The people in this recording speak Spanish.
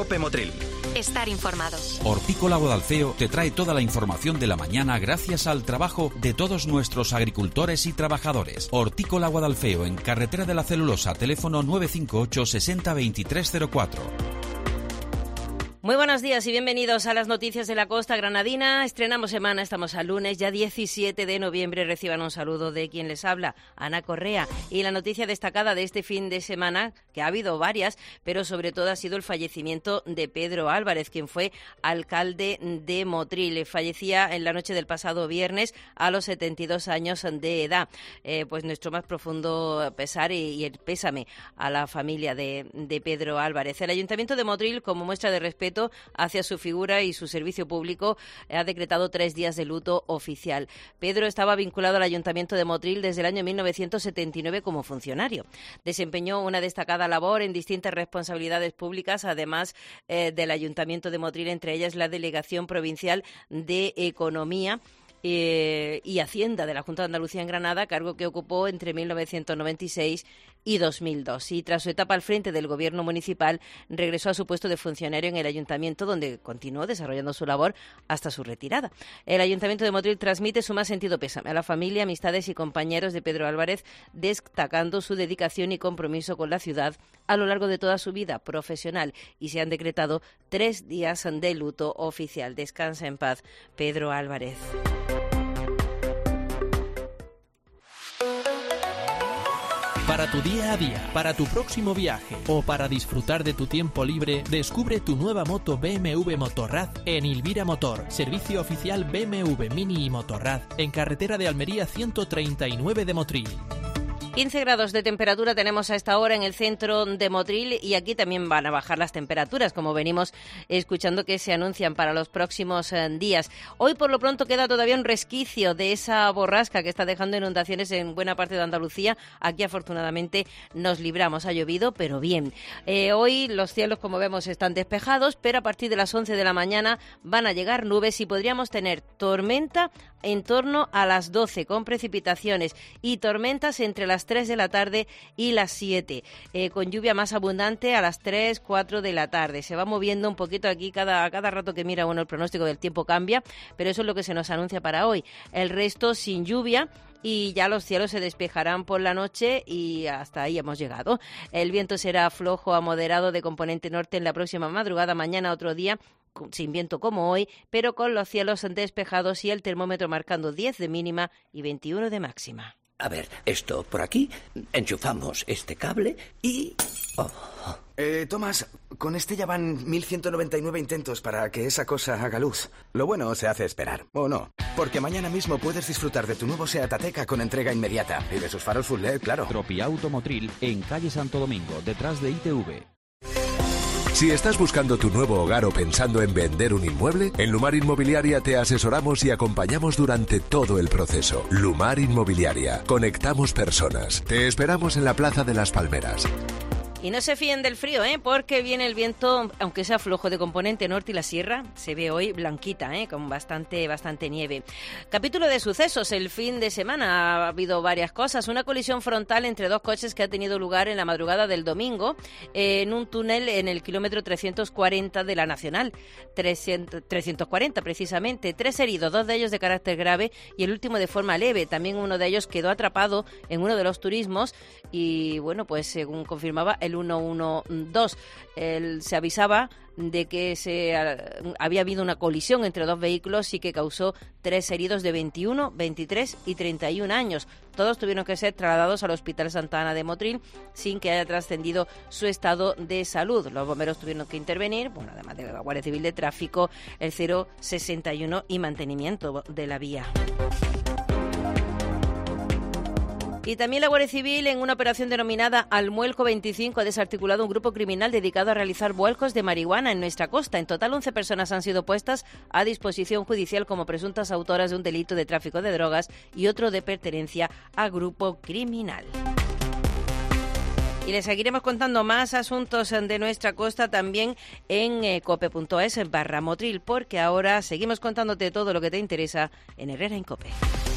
COPE Motril. Estar informado. Hortícola Guadalfeo te trae toda la información de la mañana gracias al trabajo de todos nuestros agricultores y trabajadores. Hortícola Guadalfeo, en Carretera de la Celulosa, teléfono 958 60 2304. Muy buenos días y bienvenidos a las noticias de la costa granadina. Estrenamos semana, estamos al lunes, ya 17 de noviembre. Reciban un saludo de quien les habla, Ana Correa. Y la noticia destacada de este fin de semana, que ha habido varias, pero sobre todo ha sido el fallecimiento de Pedro Álvarez, quien fue alcalde de Motril. Fallecía en la noche del pasado viernes a los 72 años de edad. Pues nuestro más profundo pesar y el pésame a la familia de Pedro Álvarez. El Ayuntamiento de Motril, como muestra de respeto hacia su figura y su servicio público, ha decretado 3 días de luto oficial. Pedro estaba vinculado al Ayuntamiento de Motril desde el año 1979 como funcionario. Desempeñó una destacada labor en distintas responsabilidades públicas, además del Ayuntamiento de Motril, entre ellas la Delegación Provincial de Economía y Hacienda de la Junta de Andalucía en Granada, cargo que ocupó entre 1996 y 2002. Y tras su etapa al frente del Gobierno municipal, regresó a su puesto de funcionario en el Ayuntamiento, donde continuó desarrollando su labor hasta su retirada. El Ayuntamiento de Motril transmite su más sentido pésame a la familia, amistades y compañeros de Pedro Álvarez, destacando su dedicación y compromiso con la ciudad a lo largo de toda su vida profesional, y se han decretado 3 días de luto oficial. Descansa en paz, Pedro Álvarez. Para tu día a día, para tu próximo viaje o para disfrutar de tu tiempo libre, descubre tu nueva moto BMW Motorrad en Ilvira Motor, servicio oficial BMW Mini y Motorrad, en carretera de Almería 139 de Motril. 15 grados de temperatura tenemos a esta hora en el centro de Motril, y aquí también van a bajar las temperaturas, como venimos escuchando que se anuncian para los próximos días. Hoy por lo pronto queda todavía un resquicio de esa borrasca que está dejando inundaciones en buena parte de Andalucía. Aquí afortunadamente nos libramos, ha llovido, pero bien. Hoy los cielos, como vemos, están despejados, pero a partir de las 11 de la mañana van a llegar nubes y podríamos tener tormenta en torno a las 12, con precipitaciones, y tormentas entre las 3 de la tarde y las 7, con lluvia más abundante a las 3, 4 de la tarde. Se va moviendo un poquito aquí, cada rato que mira uno el pronóstico del tiempo cambia, pero eso es lo que se nos anuncia para hoy. El resto sin lluvia, y ya los cielos se despejarán por la noche, y hasta ahí hemos llegado. El viento será flojo a moderado de componente norte en la próxima madrugada. Mañana otro día sin viento como hoy, pero con los cielos despejados y el termómetro marcando 10 de mínima y 21 de máxima. A ver, esto por aquí, enchufamos este cable y... Tomás, con este ya van 1199 intentos para que esa cosa haga luz. Lo bueno se hace esperar, ¿o no? Porque mañana mismo puedes disfrutar de tu nuevo Seat Ateca con entrega inmediata. Y de sus faros full LED, claro. Tropiauto Motril, en calle Santo Domingo, detrás de ITV. Si estás buscando tu nuevo hogar o pensando en vender un inmueble, en Lumar Inmobiliaria te asesoramos y acompañamos durante todo el proceso. Lumar Inmobiliaria. Conectamos personas. Te esperamos en la Plaza de las Palmeras. Y no se fíen del frío, porque viene el viento, aunque sea flojo, de componente norte, y la sierra se ve hoy blanquita, con bastante nieve. Capítulo de sucesos el fin de semana. Ha habido varias cosas. Una colisión frontal entre 2 coches que ha tenido lugar en la madrugada del domingo en un túnel en el kilómetro 340 de la Nacional. 340 precisamente. 3 heridos, 2 de ellos de carácter grave y el último de forma leve. También uno de ellos quedó atrapado en uno de los turismos y, bueno, pues según confirmaba el 112. Se avisaba de que había habido una colisión entre 2 vehículos y que causó 3 heridos de 21, 23 y 31 años. Todos tuvieron que ser trasladados al Hospital Santa Ana de Motril sin que haya trascendido su estado de salud. Los bomberos tuvieron que intervenir, además de la Guardia Civil de Tráfico, el 061 y mantenimiento de la vía. Y también la Guardia Civil, en una operación denominada Almuelco 25, ha desarticulado un grupo criminal dedicado a realizar vuelcos de marihuana en nuestra costa. En total, 11 personas han sido puestas a disposición judicial como presuntas autoras de un delito de tráfico de drogas y otro de pertenencia a grupo criminal. Y les seguiremos contando más asuntos de nuestra costa también en cope.es/Motril, porque ahora seguimos contándote todo lo que te interesa en Herrera en Cope.